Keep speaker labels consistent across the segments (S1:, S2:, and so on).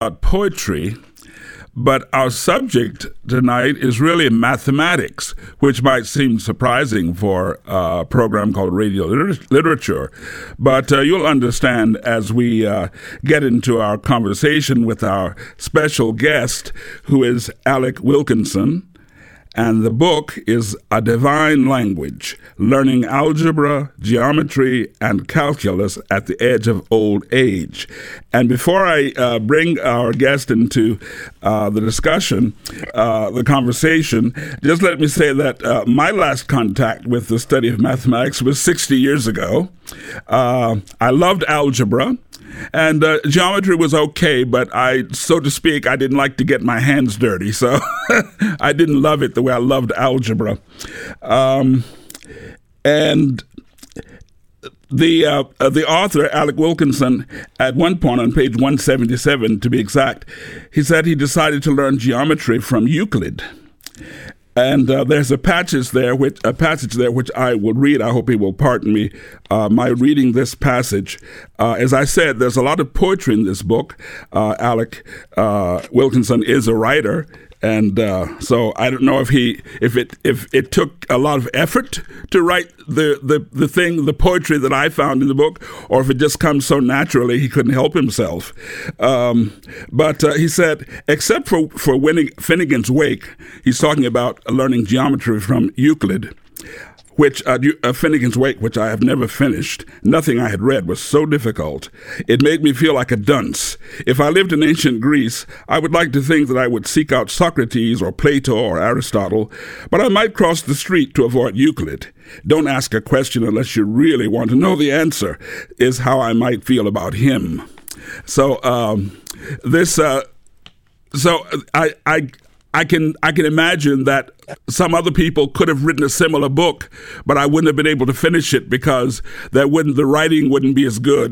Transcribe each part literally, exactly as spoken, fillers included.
S1: about poetry, but our subject tonight is really mathematics, which might seem surprising for a program called Radio Liter- Literature. But uh, you'll understand as we uh, get into our conversation with our special guest, who is Alec Wilkinson. And the book is A Divine Language, Learning Algebra, Geometry, and Calculus at the Edge of Old Age. And before I uh, bring our guest into uh, the discussion, uh, the conversation, just let me say that uh, my last contact with the study of mathematics was sixty years ago. Uh, I loved algebra. And uh, geometry was okay, but I, so to speak, I didn't like to get my hands dirty, so I didn't love it the way I loved algebra. Um, and the uh, uh, the author, Alec Wilkinson, at one point on page one seventy-seven, to be exact, he said he decided to learn geometry from Euclid. And uh, there's a passage there, which a passage there which I will read. I hope he will pardon me uh, my reading this passage. Uh, as I said, there's a lot of poetry in this book. Uh, Alec uh, Wilkinson is a writer, and uh, so I don't know if he if it if it took a lot of effort to write the, the the thing, the poetry that I found in the book, or if it just comes so naturally he couldn't help himself. Um, but uh, he said, except for for winning Finnegan's Wake, he's talking about learning geometry from Euclid, which uh, uh, Finnegan's Wake, which I have never finished. Nothing I had read was so difficult. It made me feel like a dunce. If I lived in ancient Greece, I would like to think that I would seek out Socrates or Plato or Aristotle, but I might cross the street to avoid Euclid. Don't ask a question unless you really want to know the answer, is how I might feel about him. So um, this, uh, so I, I, I can I can imagine that some other people could have written a similar book, but I wouldn't have been able to finish it because that wouldn't the writing wouldn't be as good.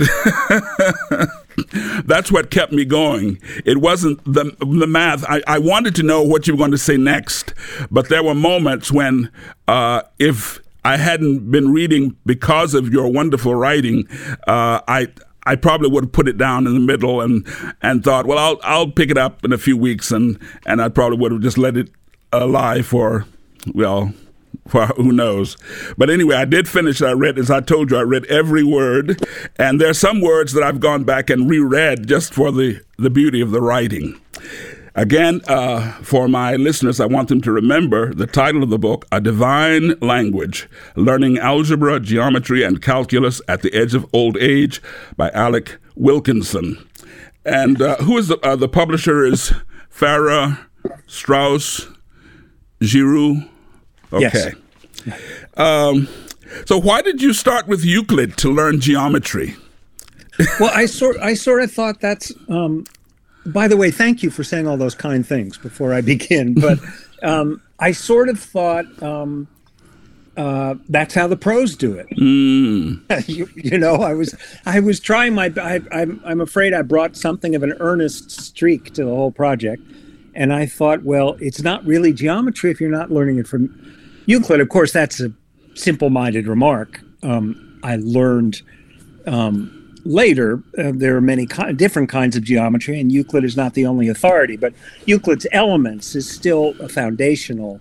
S1: That's what kept me going. It wasn't the the math. I, I wanted to know what you were going to say next, but there were moments when uh, if I hadn't been reading because of your wonderful writing, uh, I. I probably would have put it down in the middle and, and thought, well, I'll I'll pick it up in a few weeks, and, and I probably would have just let it uh, lie for, well, for who knows. But anyway, I did finish it. I read, as I told you, I read every word, and there are some words that I've gone back and reread just for the, the beauty of the writing. Again, uh, for my listeners, I want them to remember the title of the book, A Divine Language, Learning Algebra, Geometry, and Calculus at the Edge of Old Age by Alec Wilkinson. And uh, who is the, uh, the publisher is Farrar, Straus, Giroux? Okay.
S2: Yes.
S1: Um, so why did you start with Euclid to learn geometry?
S2: Well, I sort I sort of thought that's... Um, By the way, thank you for saying all those kind things before I begin. But um, I sort of thought um, uh, that's how the pros do it.
S1: Mm.
S2: you, you know, I was I was trying my. I, I'm I'm afraid I brought something of an earnest streak to the whole project, and I thought, well, it's not really geometry if you're not learning it from Euclid. Of course, that's a simple-minded remark. Um, I learned. Um, Later, uh, there are many ki- different kinds of geometry, and Euclid is not the only authority, but Euclid's Elements is still a foundational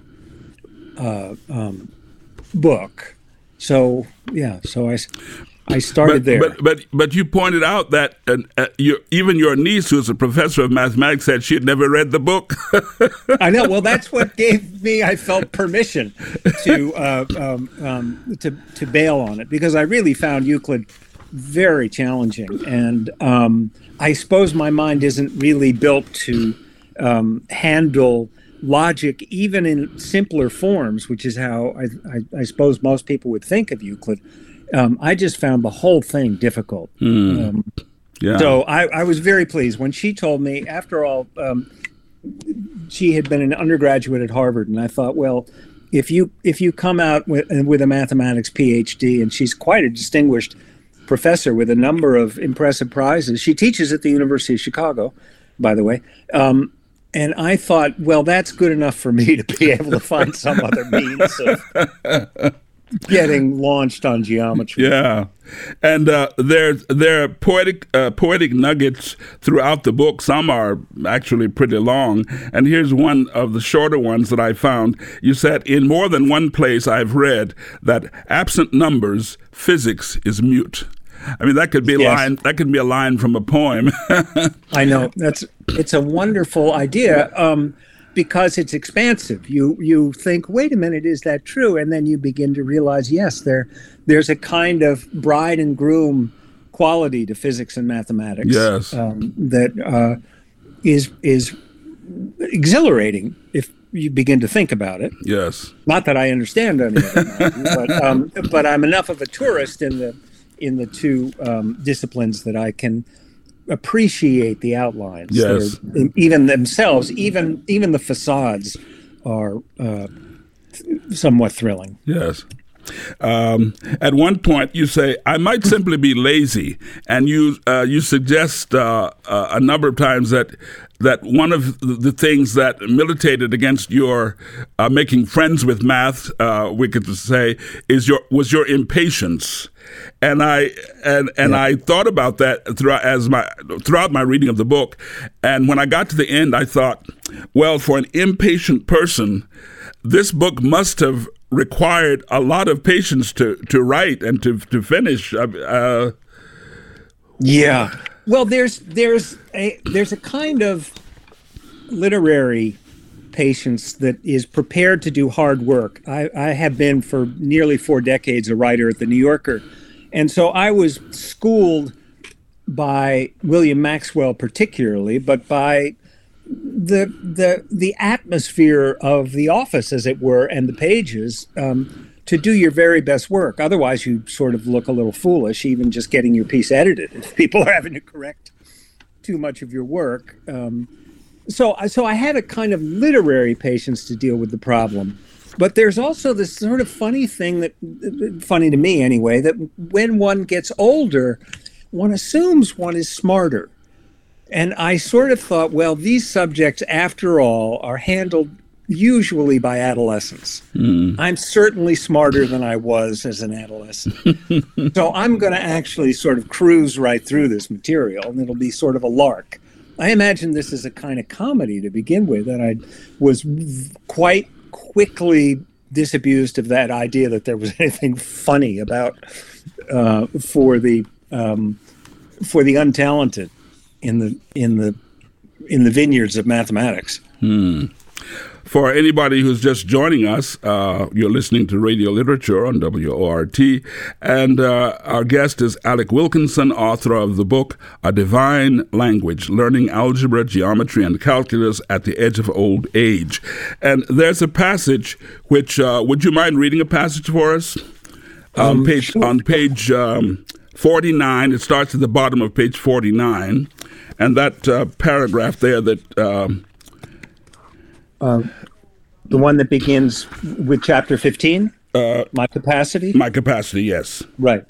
S2: uh, um, book. So, yeah, so I, I started
S1: but,
S2: there.
S1: But, but but you pointed out that uh, uh, your, even your niece, who's a professor of mathematics, said she had never read the book.
S2: I know. Well, that's what gave me, I felt, permission to uh, um, um, to to bail on it, because I really found Euclid very challenging, and um, I suppose my mind isn't really built to um, handle logic even in simpler forms, which is how I, I, I suppose most people would think of Euclid. Um, I just found the whole thing difficult.
S1: Mm.
S2: Um,
S1: yeah.
S2: So I, I was very pleased when she told me, after all, um, she had been an undergraduate at Harvard, and I thought, well, if you if you come out with, with a mathematics PhD, and she's quite a distinguished professor with a number of impressive prizes. She teaches at the University of Chicago, by the way. Um, and I thought, well, that's good enough for me to be able to find some other means of getting launched on geometry.
S1: Yeah, and uh, there there are poetic uh, poetic nuggets throughout the book. Some are actually pretty long, and here's one of the shorter ones that I found. You said, "In more than one place I've read that absent numbers, physics is mute." I mean, that could be a
S2: Yes.
S1: line. That could be a line from a poem.
S2: I know that's it's a wonderful idea. Um, Because it's expansive. You you think, wait a minute, is that true? And then you begin to realize, yes, there there's a kind of bride and groom quality to physics and mathematics.
S1: Yes.
S2: um, that uh, is is exhilarating if you begin to think about it.
S1: Yes.
S2: Not that I understand any of it, mind you, but um, but I'm enough of a tourist in the in the two um, disciplines that I can appreciate the outlines.
S1: Yes.
S2: They're- even themselves, even even the facades are uh, somewhat thrilling.
S1: Yes. Um, at one point, you say, "I might simply be lazy," and you uh, you suggest uh, uh, a number of times that that one of the things that militated against your uh, making friends with math, uh, we could say, is your was your impatience. And I and and
S2: Yeah.
S1: I thought about that throughout as my throughout my reading of the book, and when I got to the end, I thought, well, for an impatient person, this book must have required a lot of patience to, to write and to to finish. Uh,
S2: Yeah. Well, there's there's a there's a kind of literary patience that is prepared to do hard work. I, I have been for nearly four decades a writer at the New Yorker, and so I was schooled by William Maxwell particularly, but by the the the atmosphere of the office, as it were, and the pages, um, to do your very best work. Otherwise, you sort of look a little foolish, even just getting your piece edited. If people are having to correct too much of your work, um, so so I had a kind of literary patience to deal with the problem. But there's also this sort of funny thing that, funny to me anyway, that when one gets older, one assumes one is smarter. And I sort of thought, well, these subjects, after all, are handled usually by adolescents. Mm. I'm certainly smarter than I was as an adolescent. So I'm going to actually sort of cruise right through this material, and it'll be sort of a lark. I imagine this is a kind of comedy to begin with, and I was quite quickly disabused of that idea that there was anything funny about uh, for the um, for the untalented in the in the in the vineyards of mathematics.
S1: Hmm. For anybody who's just joining us, uh, you're listening to Radio Literature on W O R T, and uh, our guest is Alec Wilkinson, author of the book A Divine Language, Learning Algebra, Geometry, and Calculus at the Edge of Old Age. And there's a passage which, uh, would you mind reading a passage for us? Um, on page, sure. on page um, forty-nine, it starts at the bottom of page forty-nine, and that uh, paragraph there that... Um,
S2: Uh, the one that begins with chapter fifteen, uh, my capacity?
S1: My capacity, yes.
S2: Right.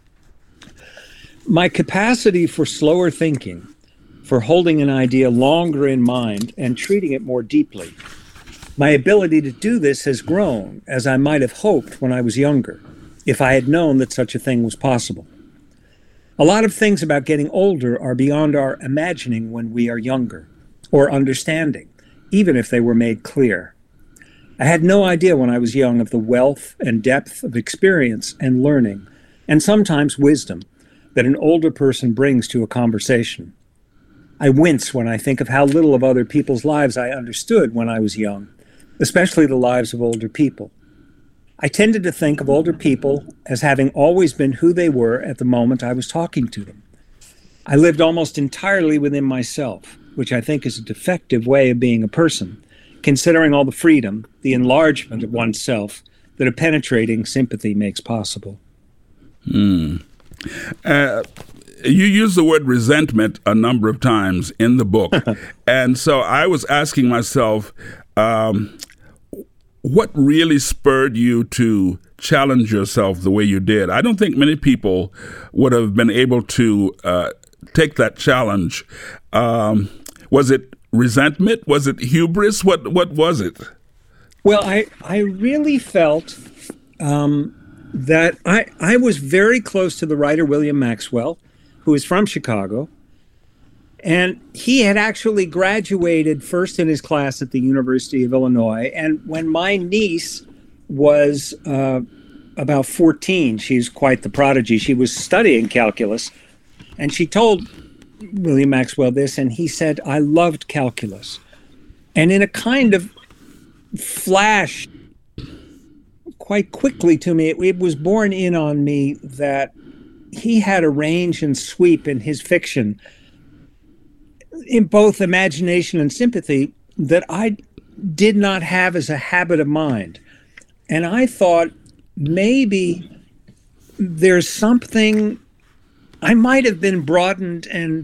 S2: My capacity for slower thinking, for holding an idea longer in mind and treating it more deeply. My ability to do this has grown, as I might have hoped when I was younger, if I had known that such a thing was possible. A lot of things about getting older are beyond our imagining when we are younger, or understanding, even if they were made clear. I had no idea when I was young of the wealth and depth of experience and learning, and sometimes wisdom, that an older person brings to a conversation. I wince when I think of how little of other people's lives I understood when I was young, especially the lives of older people. I tended to think of older people as having always been who they were at the moment I was talking to them. I lived almost entirely within myself, which I think is a defective way of being a person, considering all the freedom, the enlargement of oneself that a penetrating sympathy makes possible.
S1: Hmm. Uh, you use the word resentment a number of times in the book. And so I was asking myself, um, what really spurred you to challenge yourself the way you did? I don't think many people would have been able to uh, take that challenge. Um, was it resentment? Was it hubris? What what was it?
S2: Well, I, I really felt um, that I, I was very close to the writer William Maxwell, who is from Chicago. And he had actually graduated first in his class at the University of Illinois. And when my niece was uh, about fourteen, she's quite the prodigy. She was studying calculus. And she told William Maxwell this, and he said, I loved calculus. And in a kind of flash, quite quickly to me, it, it was borne in on me that he had a range and sweep in his fiction, in both imagination and sympathy, that I did not have as a habit of mind. And I thought maybe there's something, I might have been broadened and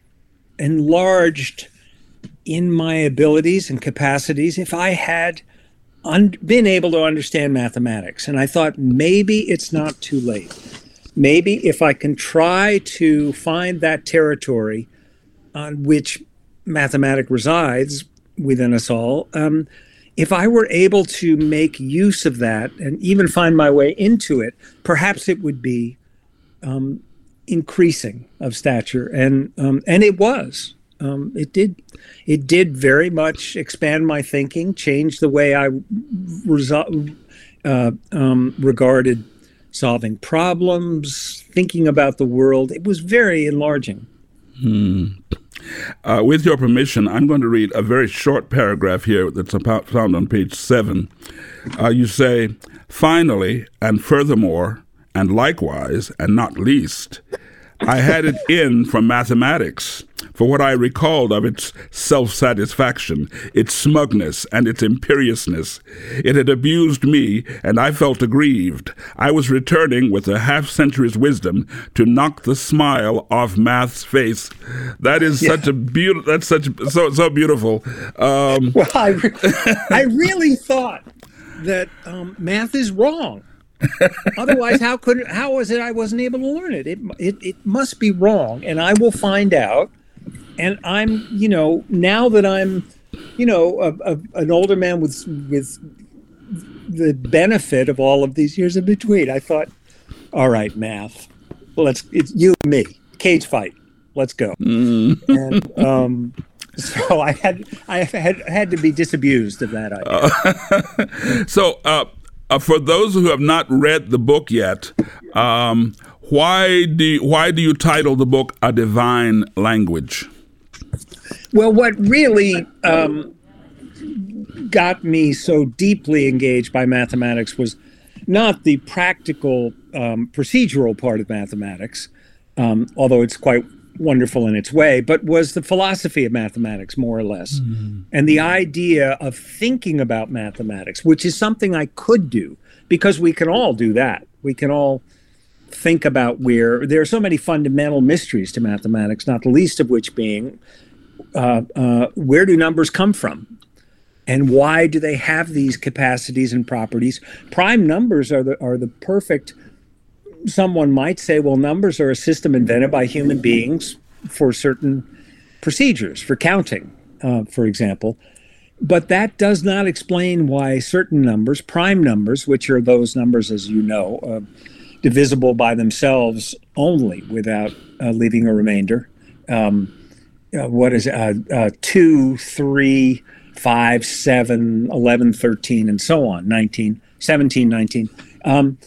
S2: enlarged in my abilities and capacities if I had un- been able to understand mathematics. And I thought maybe it's not too late. Maybe if I can try to find that territory on which mathematics resides within us all, um, if I were able to make use of that and even find my way into it, perhaps it would be um, increasing of stature. And um, and it was. Um, it did. It did very much expand my thinking, change the way I resol- uh, um, regarded solving problems, thinking about the world. It was very enlarging.
S1: Hmm. Uh, with your permission, I'm going to read a very short paragraph here that's about, found on page seven. Uh, you say, finally, and furthermore, and likewise, and not least, I had it in from mathematics for what I recalled of its self-satisfaction, its smugness, and its imperiousness. It had abused me, and I felt aggrieved. I was returning with a half-century's wisdom to knock the smile off math's face. That is yeah. such a beautiful. That's such so so beautiful. Um,
S2: well, I, re- I really thought that um, math is wrong. Otherwise, how could how was it I wasn't able to learn it? It it it must be wrong, and I will find out. And I'm, you know, now that I'm, you know, a, a, an older man with with the benefit of all of these years in between, I thought, all right, math, let's it's you and me, cage fight, let's go. Mm. And um, so I had I had had to be disabused of that idea.
S1: Uh, so. Uh, Uh, for those who have not read the book yet, um, why do you, why do you title the book A Divine Language?
S2: Well, what really um, got me so deeply engaged by mathematics was not the practical um, procedural part of mathematics, um, although it's quite wonderful in its way, but was the philosophy of mathematics, more or less. Mm. And the idea of thinking about mathematics, which is something I could do, because we can all do that. We can all think about where there are so many fundamental mysteries to mathematics, not the least of which being uh, uh, where do numbers come from? And why do they have these capacities and properties? Prime numbers are the are the perfect. Someone might say, well, numbers are a system invented by human beings for certain procedures, for counting, uh, for example. But that does not explain why certain numbers, prime numbers, which are those numbers, as you know, uh, divisible by themselves only without uh, leaving a remainder. Um, uh, what is it? Uh, uh, two, three, five, seven, eleven, thirteen, and so on, nineteen, seventeen, nineteen. Um,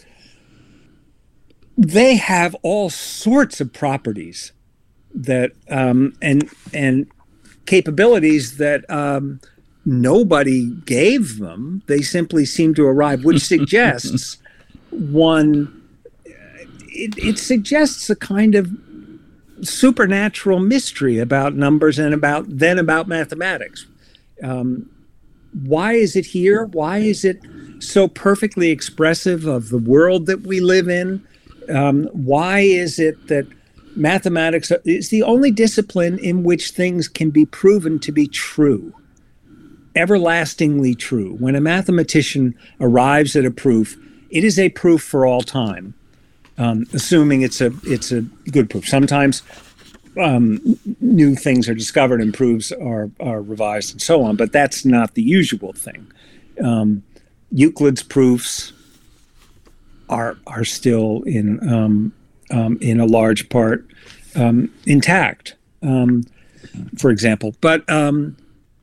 S2: They have all sorts of properties that um, and and capabilities that um, nobody gave them. They simply seem to arrive, which suggests one. It, it suggests a kind of supernatural mystery about numbers and about then about mathematics. Um, why is it here? Why is it so perfectly expressive of the world that we live in? Um, why is it that mathematics is the only discipline in which things can be proven to be true, everlastingly true? When a mathematician arrives at a proof, it is a proof for all time, um, assuming it's a it's a good proof. Sometimes um, new things are discovered and proofs are, are revised and so on, but that's not the usual thing. Um, Euclid's proofs are are still in um, um, in a large part um, intact, um, for example. But um,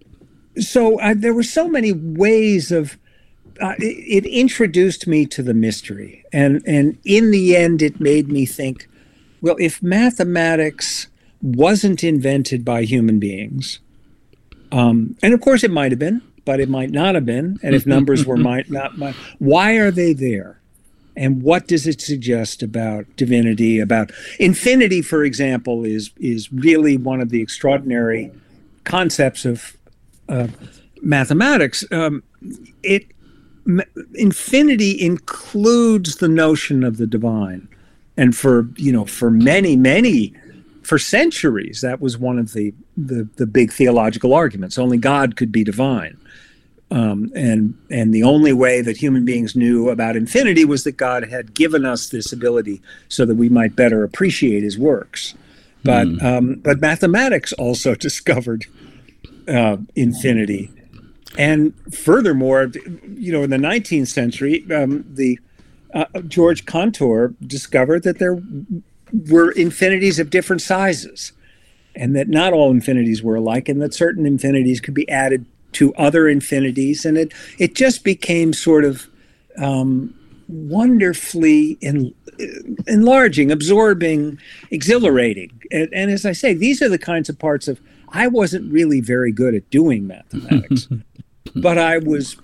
S2: so I, there were so many ways of uh, it, it introduced me to the mystery, and and in the end, it made me think, well, if mathematics wasn't invented by human beings, um, and of course it might have been, but it might not have been, and if numbers were might not, might, why are they there? And what does it suggest about divinity, about infinity, for example, is is really one of the extraordinary concepts of uh, mathematics. Um, it m- infinity includes the notion of the divine, and for you know for many many for centuries that was one of the the, the big theological arguments. Only God could be divine. Um, and and the only way that human beings knew about infinity was that God had given us this ability so that we might better appreciate his works. But mm. um, but mathematics also discovered uh, infinity. And furthermore, you know, in the nineteenth century, um, the uh, George Cantor discovered that there were infinities of different sizes, and that not all infinities were alike, and that certain infinities could be added to other infinities, and it it just became sort of um, wonderfully en- enlarging, absorbing, exhilarating. And, and as I say, these are the kinds of parts of, I wasn't really very good at doing mathematics, but I was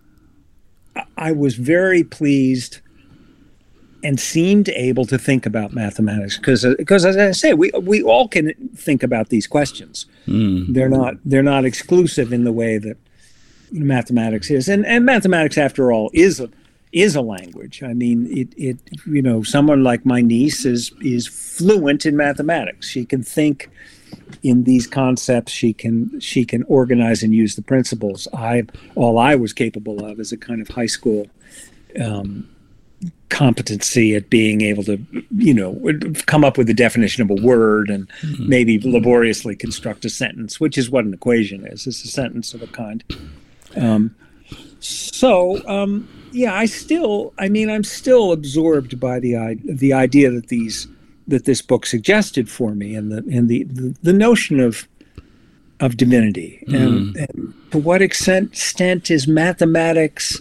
S2: I was very pleased and seemed able to think about mathematics because, because as I say, we we all can think about these questions. Mm. They're not they're not exclusive in the way that mathematics is, and and mathematics, after all, is a is a language. I mean, it it you know, someone like my niece is is fluent in mathematics. She can think in these concepts. She can she can organize and use the principles. I all I was capable of is a kind of high school Um, competency at being able to, you know, come up with the definition of a word and mm-hmm. maybe laboriously construct a sentence, which is what an equation is. It's a sentence of a kind. Um, so, um, yeah, I still, I mean, I'm still absorbed by the the idea that these that this book suggested for me, and the and the the, the notion of of divinity, mm. and, and to what extent, extent is mathematics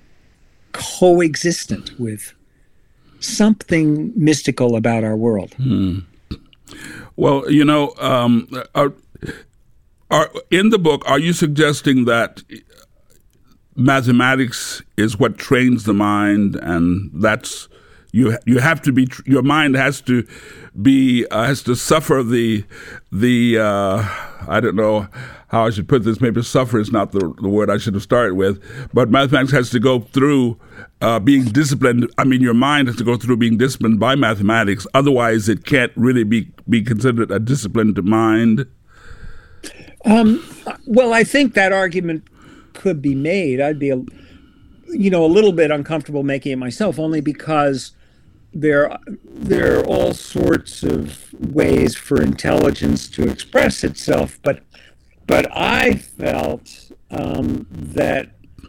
S2: coexistent with something mystical about our world?
S1: Hmm. Well, you know, um, are, are, in the book, are you suggesting that mathematics is what trains the mind, and that's you? You have to be. Your mind has to be uh, has to suffer the the. Uh, I don't know how I should put this. Maybe suffer is not the, the word I should have started with, but mathematics has to go through uh, being disciplined. I mean, your mind has to go through being disciplined by mathematics. Otherwise, it can't really be, be considered a disciplined mind.
S2: Um, well, I think that argument could be made. I'd be, a, you know, a little bit uncomfortable making it myself, only because there, there are all sorts of ways for intelligence to express itself. But, but I felt um, that,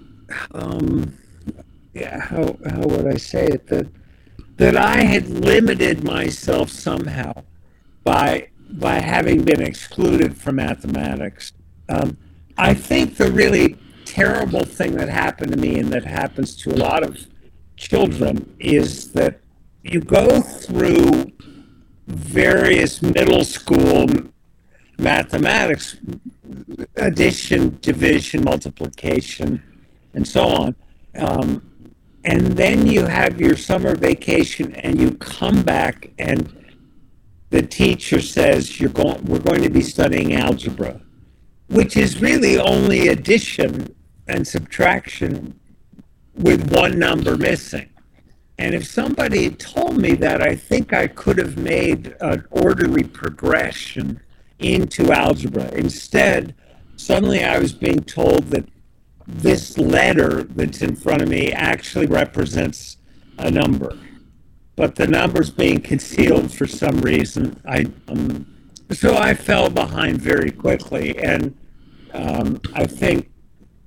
S2: um, yeah, how how would I say it? That that I had limited myself somehow by by having been excluded from mathematics. Um, I think the really terrible thing that happened to me, and that happens to a lot of children, is that you go through various middle school mathematics, addition, division, multiplication, and so on. Um, and then you have your summer vacation, and you come back, and the teacher says, "You're going. We're going to be studying algebra," which is really only addition and subtraction with one number missing. And if somebody had told me that, I think I could have made an orderly progression into algebra. Instead, suddenly I was being told that this letter that's in front of me actually represents a number, but the number's being concealed for some reason. I um, so I fell behind very quickly, and um, I think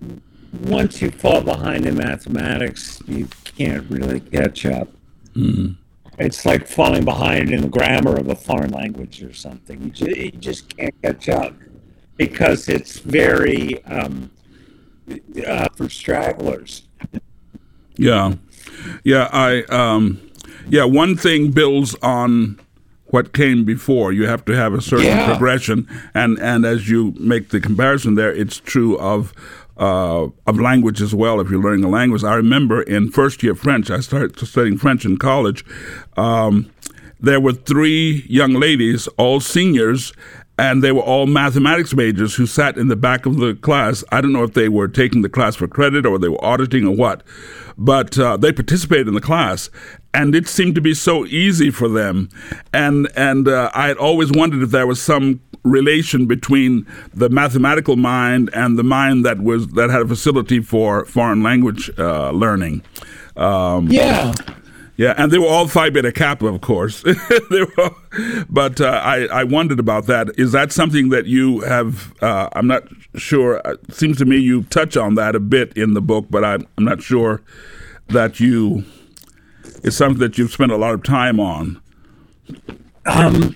S2: once you fall behind in mathematics, you can't really catch up.
S1: Mm.
S2: It's like falling behind in the grammar of a foreign language or something. You just, you just can't catch up because it's very um, uh, for stragglers.
S1: Yeah, yeah. I um, yeah. One thing builds on what came before. You have to have a certain
S2: Yeah.
S1: progression, and and as you make the comparison there, it's true of. Uh, of language as well. If you're learning a language, I remember in first year French, I started studying French in college. Um, there were three young ladies, all seniors, and they were all mathematics majors who sat in the back of the class. I don't know if they were taking the class for credit or they were auditing or what, but uh, they participated in the class, and it seemed to be so easy for them. And and uh, I had always wondered if there was some relation between the mathematical mind and the mind that was that had a facility for foreign language uh, learning. Um,
S2: Yeah.
S1: Yeah, and they were all Phi Beta Kappa, of course. They were, but uh, I, I wondered about that. Is that something that you have? Uh, I'm not sure. It seems to me you touch on that a bit in the book, but I'm, I'm not sure that you. It's something that you've spent a lot of time on.
S2: Um,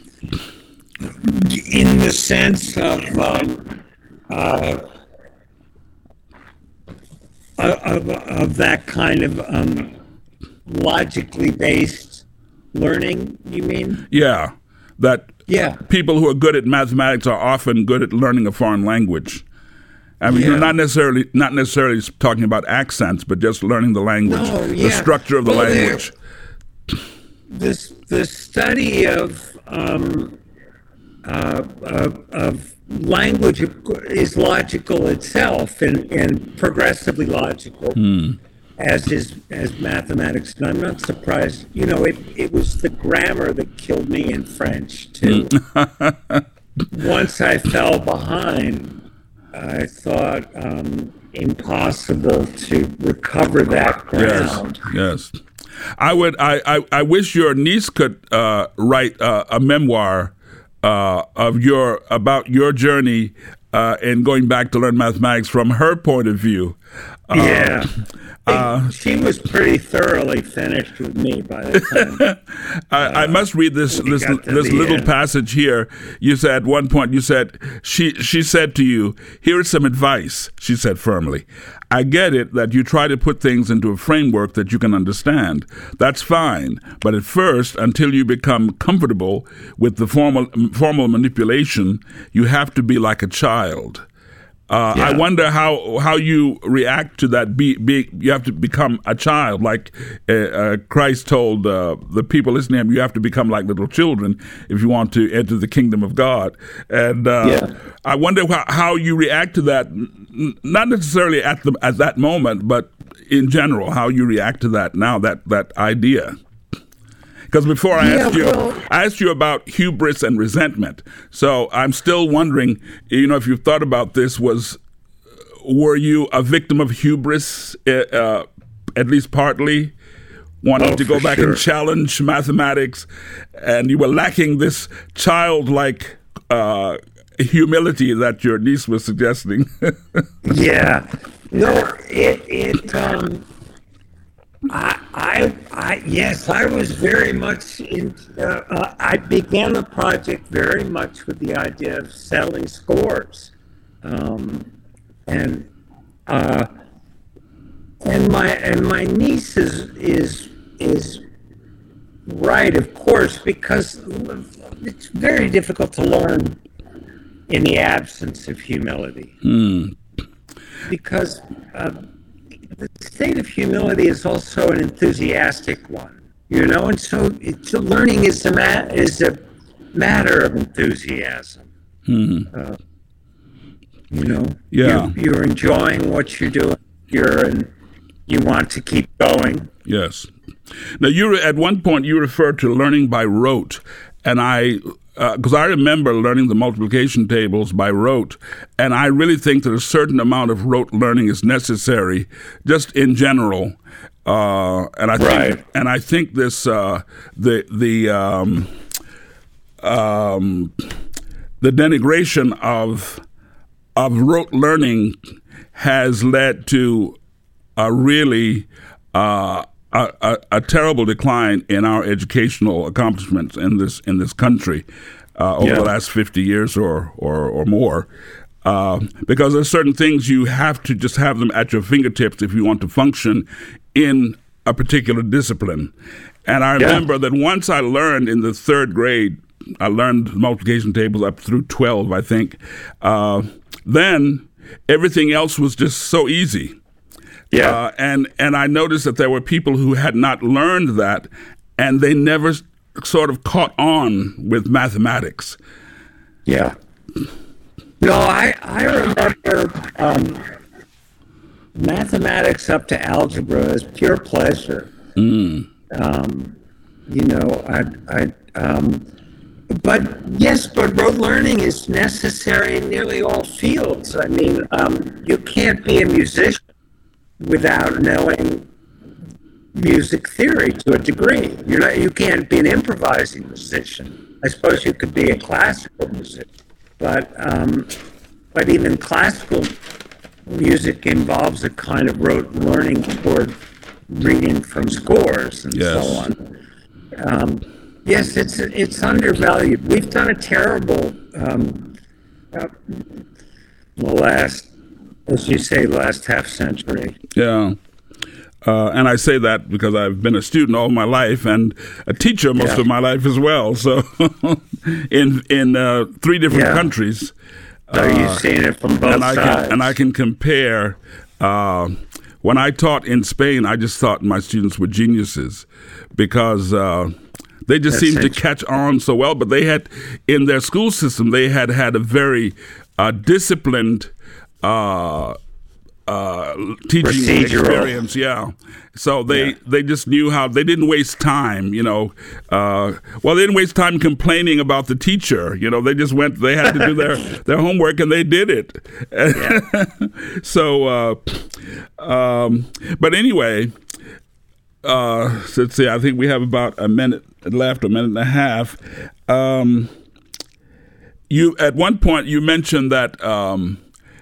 S2: in the sense of um, uh, of, of that kind of um, logically based learning, you mean?
S1: Yeah, that
S2: Yeah.
S1: people who are good at mathematics are often good at learning a foreign language. I mean,
S2: Yeah.
S1: you're not necessarily not necessarily talking about accents, but just learning the language,
S2: No,
S1: the
S2: yeah.
S1: structure of the
S2: Well, there-
S1: language.
S2: This the study of um, uh, of, of language is logical itself and, and progressively logical, as is as mathematics. And I'm not surprised. You know, it it was the grammar that killed me in French too. Once I fell behind, I thought um, impossible to recover that ground.
S1: Yes, yes. I would. I, I, I wish your niece could uh, write uh, a memoir uh, of your about your journey uh, in going back to learn mathematics from her point of view. Uh,
S2: Yeah. Uh, she was pretty thoroughly finished with me by the time.
S1: I, I must read this this
S2: got to
S1: this
S2: the
S1: little
S2: end.
S1: passage here. You said at one point, you said she she said to you, "Here is some advice." She said firmly, "I get it that you try to put things into a framework that you can understand. That's fine, but at first, until you become comfortable with the formal formal manipulation, you have to be like a child." Uh,
S2: Yeah.
S1: I wonder how how you react to that. Be, be you have to become a child, like uh, uh, Christ told uh, the people listening to him. You have to become like little children if you want to enter the kingdom of God. And uh,
S2: Yeah.
S1: I wonder how, how you react to that. n- Not necessarily at the at that moment, but in general, how you react to that now. That that idea. Because before I
S2: Yeah,
S1: asked you,
S2: well-
S1: I asked you about hubris and resentment. So I'm still wondering, you know, if you've thought about this, was were you a victim of hubris, uh, uh, at least partly, wanting
S2: Oh,
S1: to go
S2: for
S1: back
S2: sure.
S1: and challenge mathematics, and you were lacking this childlike uh, humility that your niece was suggesting?
S2: Yeah. No, it it um I I I yes, I was very much in uh, uh, I began the project very much with the idea of settling scores. Um and uh and my and my niece is is is right, of course, because it's very difficult to learn in the absence of humility. Because uh, the state of humility is also an enthusiastic one, you know, and so it's, learning is a ma- is a matter of enthusiasm. Uh, you know,
S1: Yeah.
S2: you're, you're enjoying what you're doing here, and you want to keep going.
S1: Yes. Now, you were, at one point you referred to learning by rote, and I, because I remember learning the multiplication tables by rote, and I really think that a certain amount of rote learning is necessary, just in general. Uh, and I think,
S2: Right.
S1: and I think this, uh, the the um, um, the denigration of of rote learning has led to a really uh, a, a, a terrible decline in our educational accomplishments in this in this country uh, over
S2: Yeah.
S1: the last fifty years or or, or more. Uh, because there's certain things you have to just have them at your fingertips if you want to function in a particular discipline. And I remember that once I learned in the third grade, I learned multiplication tables up through twelve, I think. Uh, then everything else was just so easy.
S2: Yeah.
S1: Uh, and, and I noticed that there were people who had not learned that, and they never sort of caught on with mathematics.
S2: Yeah. No, I, I remember um, mathematics up to algebra is pure pleasure.
S1: Mm.
S2: Um, you know, I, I, um, but yes, but rote learning is necessary in nearly all fields. I mean, um, you can't be a musician without knowing music theory to a degree. You're not, you can't be an improvising musician. I suppose you could be a classical musician. But um, but even classical music involves a kind of rote learning toward reading from scores and
S1: Yes.
S2: so on. Um, yes, it's it's undervalued. We've done a terrible um, uh, the last, as you say, last half century.
S1: Yeah. Uh, and I say that because I've been a student all my life and a teacher most
S2: Yeah.
S1: of my life as well. So in in uh, three different
S2: Yeah.
S1: countries.
S2: So
S1: Uh,
S2: you've seen it from both
S1: and I
S2: sides.
S1: can, and I can compare. Uh, when I taught in Spain, I just thought my students were geniuses because uh, they just
S2: That's
S1: seemed to
S2: interesting.
S1: catch on so well. But they had, in their school system, they had had a very uh, disciplined uh, uh, teaching
S2: Procedural.
S1: experience. Yeah. So they,
S2: Yeah.
S1: they just knew how, they didn't waste time, you know. Uh, well, they didn't waste time complaining about the teacher. You know, they just went, they had to do their, their homework and they did it. so, uh, um, but anyway, uh, let's see, I think we have about a minute left, a minute and a half. Um, you, at one point, you mentioned that, um,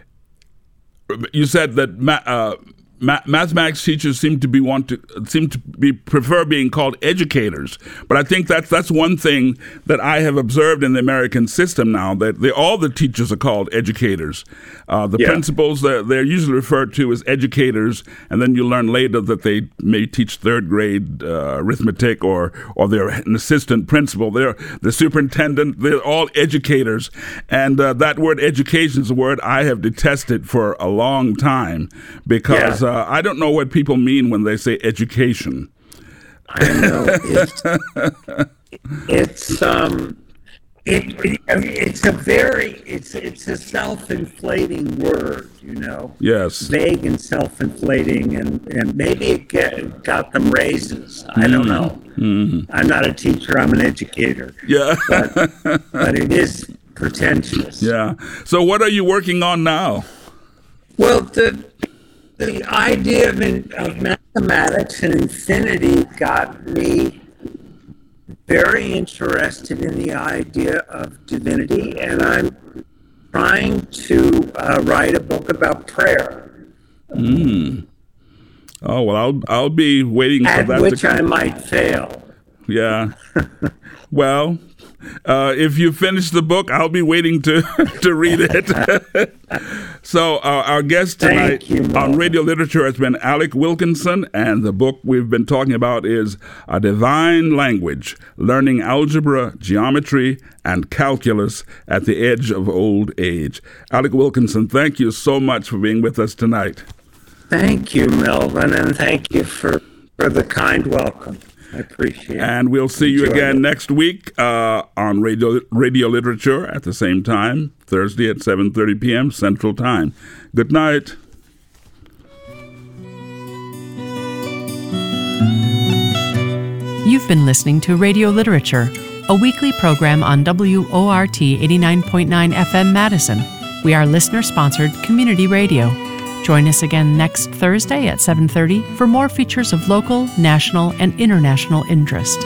S1: you said that ma- uh, ma- mathematics teachers seem to be want to seem to be prefer being called educators, but I think that's that's one thing that I have observed in the American system now, that they, all the teachers are called educators. Uh, the
S2: Yeah.
S1: principals, they're, they're usually referred to as educators, and then you learn later that they may teach third grade uh, arithmetic, or or they're an assistant principal. They're the superintendent. They're all educators, and uh, that word education is a word I have detested for a long time because
S2: Yeah.
S1: uh, I don't know what people mean when they say education.
S2: I know it's it's um it, it it's a very it's it's a self-inflating word, you know.
S1: Yes.
S2: Vague and self-inflating, and and maybe it get, got them raises. I don't know.
S1: Mm-hmm.
S2: I'm not a teacher. I'm an educator.
S1: Yeah.
S2: But but it is pretentious.
S1: Yeah. So what are you working on now?
S2: Well, the the idea of, in, of mathematics and infinity got me very interested in the idea of divinity, and I'm trying to uh, write a book about prayer,
S1: Mm. Oh well, I'll I'll be waiting for
S2: at
S1: that.
S2: which
S1: to
S2: I might fail.
S1: Yeah. Well, uh, if you finish the book, I'll be waiting to, to read it. So uh, our guest tonight
S2: Thank you, Mo.
S1: on Radio Literature has been Alec Wilkinson, and the book we've been talking about is A Divine Language, Learning Algebra, Geometry, and Calculus at the Edge of Old Age. Alec Wilkinson, thank you so much for being with us tonight.
S2: Thank you, Melvin, and thank you for, for the kind welcome. I appreciate it.
S1: And we'll see you
S2: Enjoy
S1: again
S2: it.
S1: next week uh, on Radio Radio Literature at the same time, Thursday at seven thirty p.m. Central Time. Good night.
S3: You've been listening to Radio Literature, a weekly program on W O R T eighty-nine point nine F M Madison. We are listener-sponsored community radio. Join us again next Thursday at seven thirty for more features of local, national, and international interest.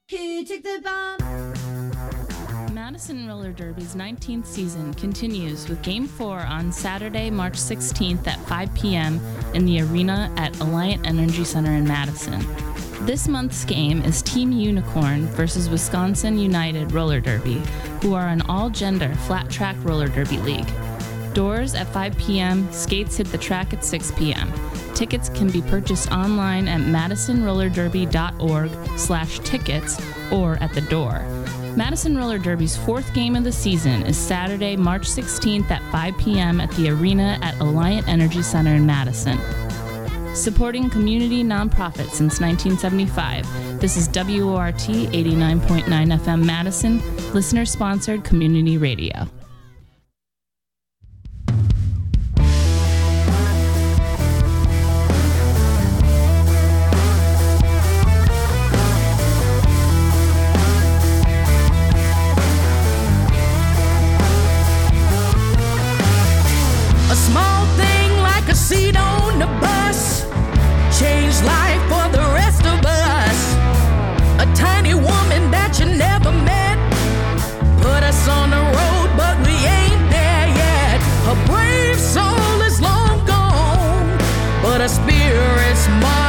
S4: Who took the bomb?
S5: Madison Roller Derby's nineteenth season continues with Game four on Saturday, March sixteenth at five p.m. in the arena at Alliant Energy Center in Madison. This month's game is Team Unicorn versus Wisconsin United Roller Derby, who are an all-gender flat-track roller derby league. Doors at five p.m., skates hit the track at six p.m. Tickets can be purchased online at madisonrollerderby.org slash tickets or at the door. Madison Roller Derby's fourth game of the season is Saturday, March sixteenth at five p.m. at the arena at Alliant Energy Center in Madison. Supporting community nonprofits since nineteen seventy-five, this is W O R T eighty-nine point nine F M Madison, listener-sponsored community radio.
S6: Seat on the bus, changed life for the rest of us. A tiny woman that you never met, put us on the road, but we ain't there yet. Her brave soul is long gone, but her spirit's mine.